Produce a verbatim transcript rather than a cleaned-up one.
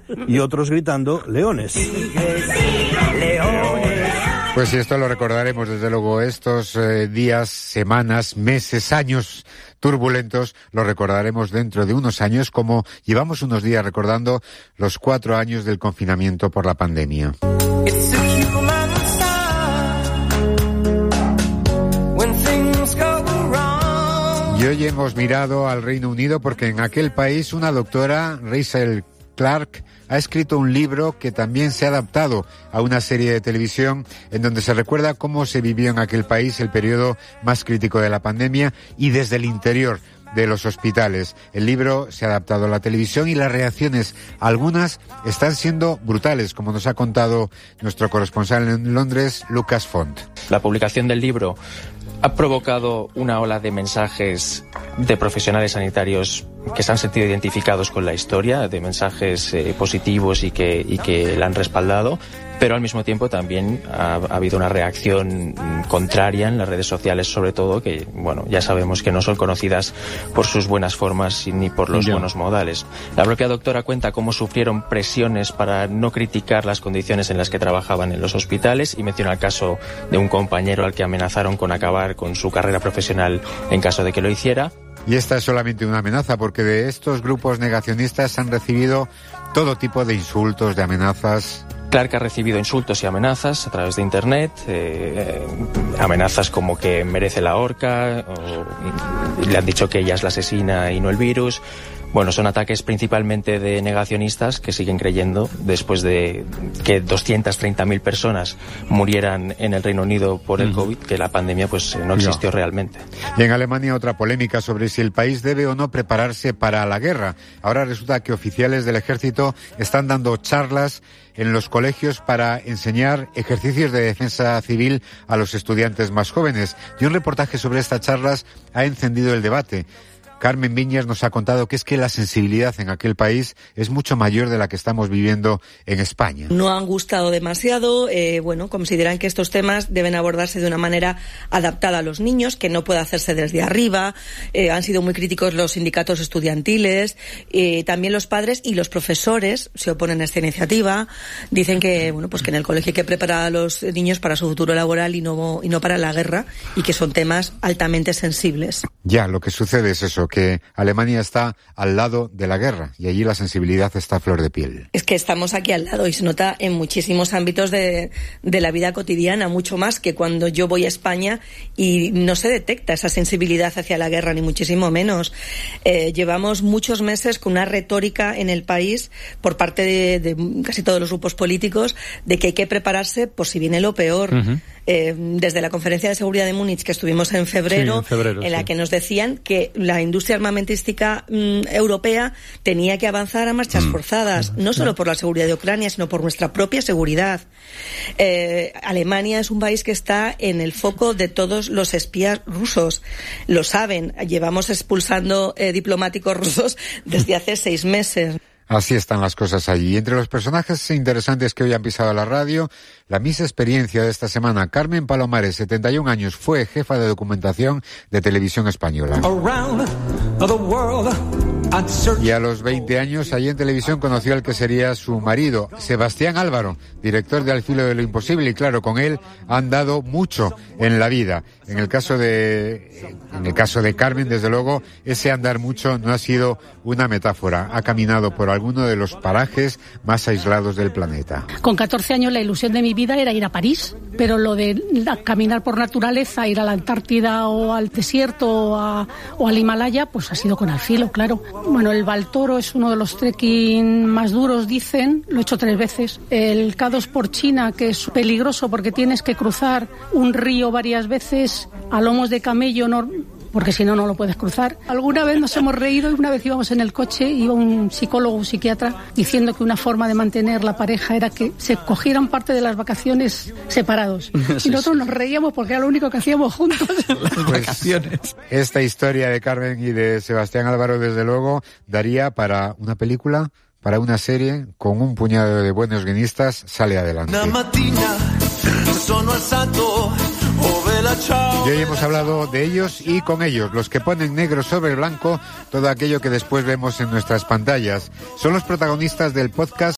y otros gritando leones. Sigue, sigue, leones. Pues sí, esto lo recordaremos desde luego estos eh, días, semanas, meses, años turbulentos, lo recordaremos dentro de unos años, como llevamos unos días recordando los cuatro años del confinamiento por la pandemia. Y hoy hemos mirado al Reino Unido porque en aquel país una doctora, Rachel Clark, ha escrito un libro que también se ha adaptado a una serie de televisión en donde se recuerda cómo se vivió en aquel país el periodo más crítico de la pandemia y desde el interior de los hospitales. El libro se ha adaptado a la televisión y las reacciones, algunas están siendo brutales, como nos ha contado nuestro corresponsal en Londres, Lucas Font. La publicación del libro ha provocado una ola de mensajes de profesionales sanitarios que se han sentido identificados con la historia, de mensajes eh, positivos y que, y que la han respaldado, pero al mismo tiempo también ha, ha habido una reacción contraria en las redes sociales, sobre todo, que, bueno, ya sabemos que no son conocidas por sus buenas formas ni por los yeah. buenos modales. La propia doctora cuenta cómo sufrieron presiones para no criticar las condiciones en las que trabajaban en los hospitales y menciona el caso de un compañero al que amenazaron con acabar con su carrera profesional en caso de que lo hiciera. Y esta es solamente una amenaza, porque de estos grupos negacionistas han recibido todo tipo de insultos, de amenazas. Clark ha recibido insultos y amenazas a través de Internet, eh, eh, amenazas como que merece la horca, o le han dicho que ella es la asesina y no el virus. Bueno, son ataques principalmente de negacionistas que siguen creyendo, después de que doscientas treinta mil personas murieran en el Reino Unido por el COVID, que la pandemia pues no existió no. realmente. Y en Alemania otra polémica sobre si el país debe o no prepararse para la guerra. Ahora resulta que oficiales del ejército están dando charlas en los colegios para enseñar ejercicios de defensa civil a los estudiantes más jóvenes. Y un reportaje sobre estas charlas ha encendido el debate. Carmen Viñas nos ha contado que es que la sensibilidad en aquel país es mucho mayor de la que estamos viviendo en España. No han gustado demasiado, eh, bueno, consideran que estos temas deben abordarse de una manera adaptada a los niños, que no puede hacerse desde arriba, eh, han sido muy críticos los sindicatos estudiantiles, eh, también los padres y los profesores se oponen a esta iniciativa, dicen que, bueno, pues que en el colegio hay que preparar a los niños para su futuro laboral y no, y no para la guerra, y que son temas altamente sensibles. Ya, lo que sucede es eso, que Alemania está al lado de la guerra y allí la sensibilidad está a flor de piel. Es que estamos aquí al lado y se nota en muchísimos ámbitos de, de la vida cotidiana, mucho más que cuando yo voy a España y no se detecta esa sensibilidad hacia la guerra, ni muchísimo menos. Eh, llevamos muchos meses con una retórica en el país por parte de, de casi todos los grupos políticos de que hay que prepararse por si viene lo peor. Uh-huh. Eh, desde la conferencia de seguridad de Múnich que estuvimos en febrero, sí, en, febrero, en la sí. que nos decían que la industria armamentística mm, europea tenía que avanzar a marchas mm. forzadas, no solo por la seguridad de Ucrania, sino por nuestra propia seguridad. Eh, Alemania es un país que está en el foco de todos los espías rusos. Lo saben, llevamos expulsando eh, diplomáticos rusos desde hace seis meses. Así están las cosas allí. Entre los personajes interesantes que hoy han pisado la radio, la Miss Experiencia de esta semana, Carmen Palomares, setenta y un años, fue jefa de documentación de Televisión Española. Y a los veinte años, allí en televisión, conoció al que sería su marido, Sebastián Álvaro, director de Al filo de lo imposible, y claro, con él han dado mucho en la vida. En el caso de, en el caso de Carmen, desde luego, ese andar mucho no ha sido una metáfora. Ha caminado por alguno de los parajes más aislados del planeta. Con catorce años la ilusión de mi vida era ir a París, pero lo de caminar por naturaleza, ir a la Antártida o al desierto o, a, o al Himalaya, pues ha sido con Al filo, claro. Bueno, el Baltoro es uno de los trekking más duros, dicen, lo he hecho tres veces. El K dos por China, que es peligroso porque tienes que cruzar un río varias veces a lomos de camello, no, porque si no, no lo puedes cruzar. Alguna vez nos hemos reído y una vez íbamos en el coche, iba un psicólogo, un psiquiatra, diciendo que una forma de mantener la pareja era que se cogieran parte de las vacaciones separados. Y nosotros nos reíamos porque era lo único que hacíamos juntos. Las vacaciones. Pues, esta historia de Carmen y de Sebastián Álvaro, desde luego, daría para una película, para una serie, con un puñado de buenos guionistas, sale adelante. Y hoy hemos hablado de ellos y con ellos, los que ponen negro sobre blanco todo aquello que después vemos en nuestras pantallas. Son los protagonistas del podcast